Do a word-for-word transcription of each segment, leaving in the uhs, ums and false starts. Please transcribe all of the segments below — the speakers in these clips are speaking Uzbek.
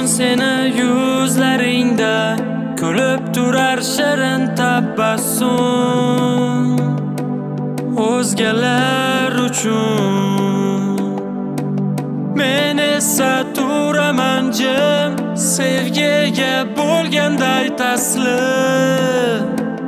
seni yuzlaringda kulib turar shirin tabassum o'zgalar uchun men esa turaman jim sevgiga bo'lganday taslim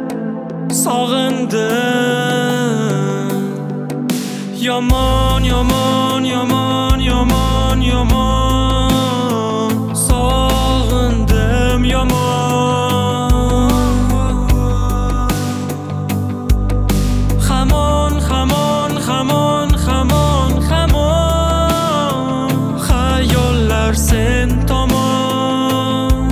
sog'indim yomon yomon yomon yomon yomon sog'indim yomon hamon hamon hamon hamon hamon xayollar sen tomon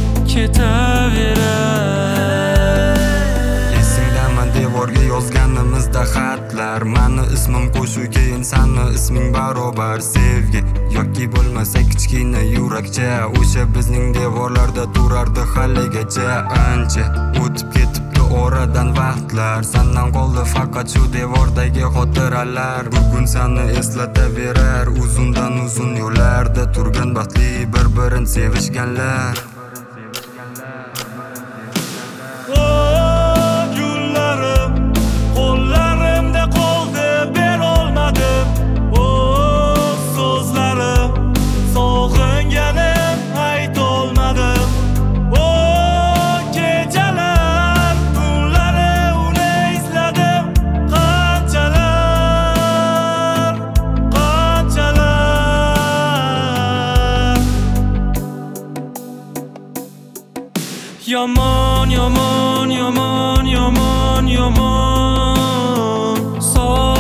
ketaverar esingdami devorga yozganimizda xatlar mani ismim qo'shuv keyin sani isming barobar sevgi yoki bo'lmasa kichkina yurakcha o'sha bizning devorlarda turardi haligacha ancha o'tib ketibdi oradan vaqtlar sandan qoldi faqat shu devordagi xotiralar bugun seni eslataverar uzundan uzun yo'llarda turgan baxtli bir-birini sevishganlar Yomon, yomon, yomon, yomon, yomon, so